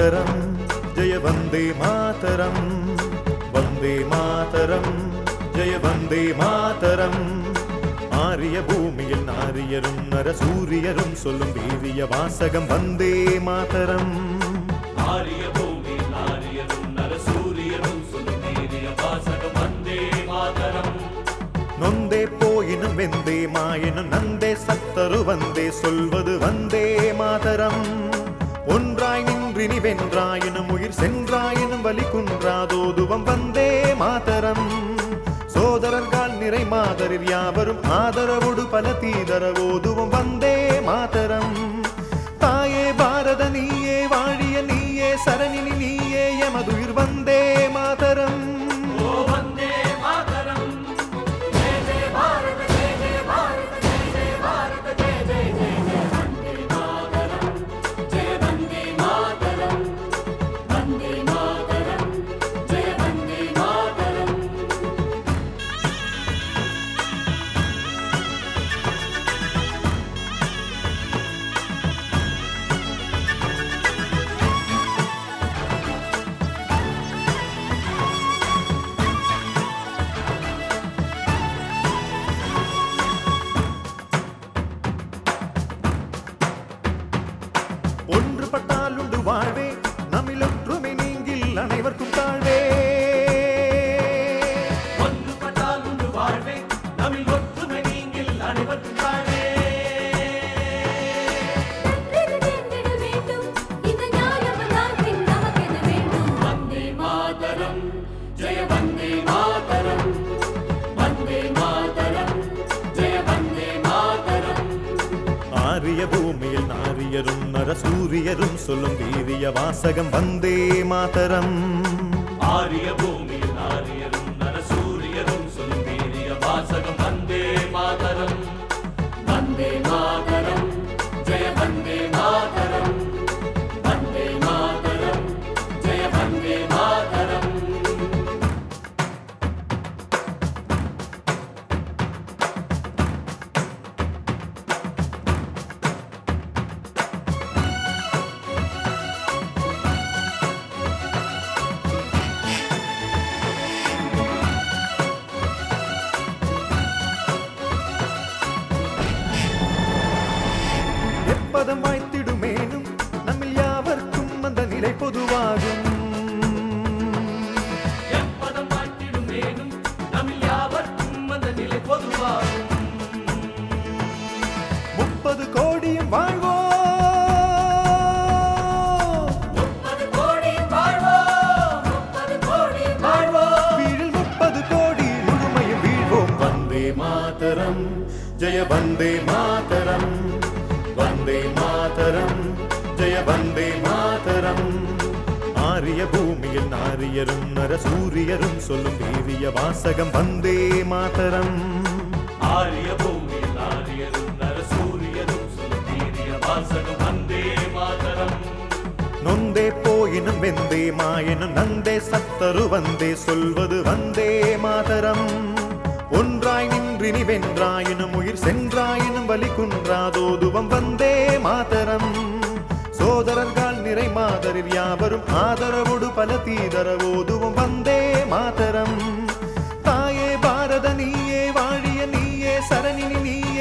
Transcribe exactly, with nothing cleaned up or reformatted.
மாதரம் ஜெய வந்தே மாதரம் வந்தே மாதரம் ஜெய வந்தே மாதரம் ஆரிய பூமியில் நாரியரும் நரசூரியரும் சொல்லும் வீரிய வாசகம் வந்தே மாதரம் ஆரிய பூமியில் நாரியரும் நரசூரியரும் சொல்லும் வீரிய வாசகம் வந்தே மாதரம் நொந்தே போயினும் வெந்தே மாயினும் நந்தே சத்தரு வந்தே சொல்வது வந்தே மாதரம் ஒன்றாய் நின்றினி வென்றாயினும் உயிர் சென்றாயினும் வலி குன்றாதோதுவம் வந்தே மாதரம் சோதரர்கள் நிறை மாதரில் யாவரும் ஆதரவோடு பல தீதரவோதுவம் வந்தே மாதரம் தாயே பாரத நீயே வாழிய நீயே சரணினி நீயே எமதுயிர் வந்தே மாதரம் ஒன்றுபட்டால் உண்டு வாழ்வே நம்மில் ஒற்றுமை நீங்கில் அனைவருக்கும் தாழ்வே ஒன்றுபட்டால் உண்டு வாழ்வே நம்மில் ஒற்றுமை நீங்கில் அனைவருக்கும் தாழ்வே வந்தே மாதரம் ஜெய வந்தே மாதரம் வந்தே மாதரம் ஜெய வந்தே மாதரம் ஆரிய பூமியில் நாரியரும் நரசூரியரும் சொல்லும் வீரிய வாசகம் வந்தே மாதரம் ஆரிய பூமியில் நாரியரும் நரசூரியரும் சொல்லும் வீரிய வாசகம் வந்தே மாதரம் வந்தே மாதரம் ஜெய வந்தே மாதரம் வந்தே மாதரம் ஜெய வந்தே மாதரம் எப்பதம் வாய்த்திடுமேனும் நம்மில் யாவர்க்கும் அந்த நிலை பொதுவாகும் எப்பதம் வாய்த்திடுமேனும் நம்மில் யாவர்க்கும் அந்த நிலை பொதுவாகும் முப்பது கோடியும் வாழ்வோ முப்பது கோடியும் வாழ்வோம் முப்பது கோடியும் வாழ்வோம் வீழில் முப்பது கோடி முழுமையும் வீழ்வோம் வந்தே மாதரம் ஜெய வந்தே மாதரம் வந்தே மாதரம் ஜெய வந்தே மாதரம் ஆரிய பூமியில் நாரியரும் நரசூரியரும் சொல்லும் வீரிய வாசகம் வந்தே மாதரம் ஆரிய பூமியில் நாரியரும் நரசூரியரும் சொல்லும் வீரிய வாசகம் வந்தே மாதரம் நொந்தே போயினும் வெந்தே மாயினும் நந்தே சத்தரு வந்தே சொல்வது வந்தே மாதரம் ஒன்றாய் நின்றினி வென்றாயினும் உயிர் சென்றாயினும் வலி குன்றாதோதுவம் வந்தே மாதரம் சோதரர்கள் நிறை மாதரில் யாவரும் ஆதரவோடு பல தீதரவோதுவம் வந்தே மாதரம் தாயே பாரத நீயே வாழிய நீயே சரணினி நீயே